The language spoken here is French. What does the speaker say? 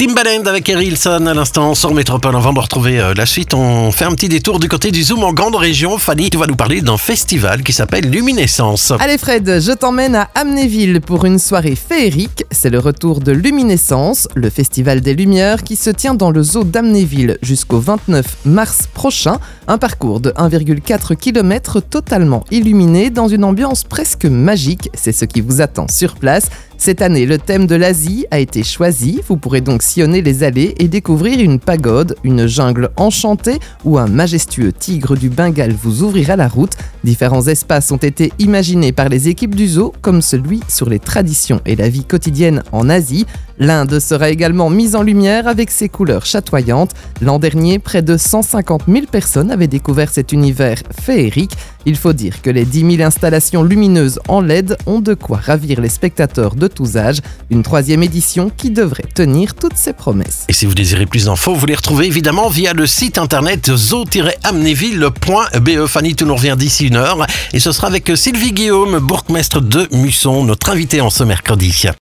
Timbaland avec Erilson à l'instant sur Métropole. Avant de retrouver la suite, on fait un petit détour du côté du Zoom en grande région. Fanny, tu vas nous parler d'un festival qui s'appelle Luminescence. Allez Fred, je t'emmène à Amnéville pour une soirée féerique. C'est le retour de Luminescence, le festival des Lumières qui se tient dans le zoo d'Amnéville jusqu'au 29 mars prochain. Un parcours de 1,4 km totalement illuminé dans une ambiance presque magique. C'est ce qui vous attend sur place. Cette année, le thème de l'Asie a été choisi. Vous pourrez donc sillonner les allées et découvrir une pagode, une jungle enchantée ou un majestueux tigre du Bengale vous ouvrira la route. Différents espaces ont été imaginés par les équipes du zoo, comme celui sur les traditions et la vie quotidienne en Asie. L'Inde sera également mise en lumière avec ses couleurs chatoyantes. L'an dernier, près de 150 000 personnes avaient découvert cet univers féerique. Il faut dire que les 10 000 installations lumineuses en LED ont de quoi ravir les spectateurs de tous âges. Une 3e édition qui devrait tenir toutes ses promesses. Et si vous désirez plus d'infos, vous les retrouvez évidemment via le site internet zoo-amnéville.be. Fanny, tu nous reviens d'ici une heure et ce sera avec Sylvie Guillaume, bourgmestre de Musson, notre invitée en ce mercredi.